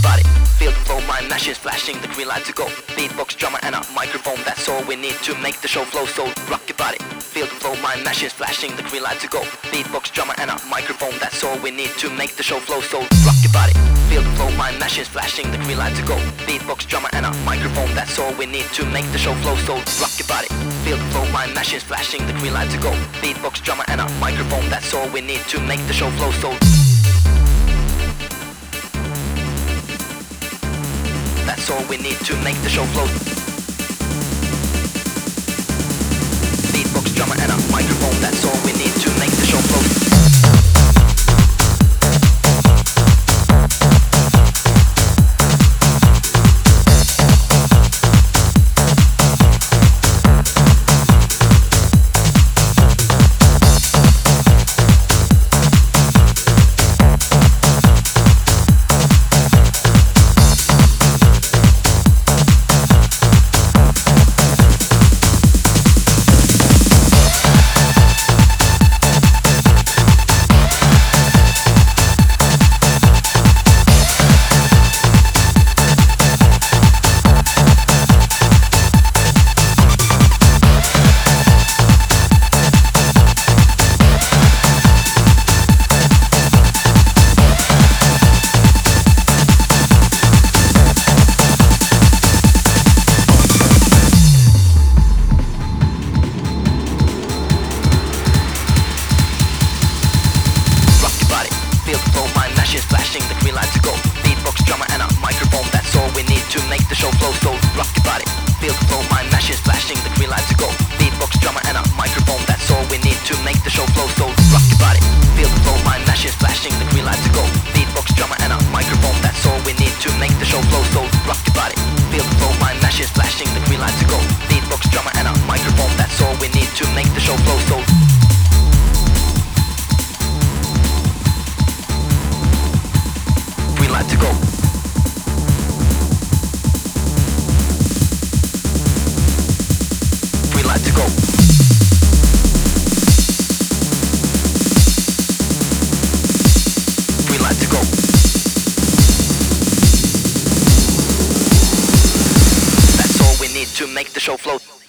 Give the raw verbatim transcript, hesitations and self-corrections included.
body, feel the flow, my machines flashing, the green light to go. Beatbox, drummer and a microphone, that's all we need to make the show flow. So rock your body, feel the flow, my machines flashing, the green light to go. Beatbox, drummer and a microphone, that's all we need to make the show flow. So rock your body, feel the flow, my machines flashing, the green light to go. Beatbox, drummer and a microphone, that's all we need to make the show flow. So rock your body, feel the flow, my machines flashing, the green light to go. Beatbox, drummer and a microphone, that's all we need to make the show flow. So that's all we need to make the show flow. Beatbox, drummer and a microphone, that's all we need to make the show flow. To make the show flow.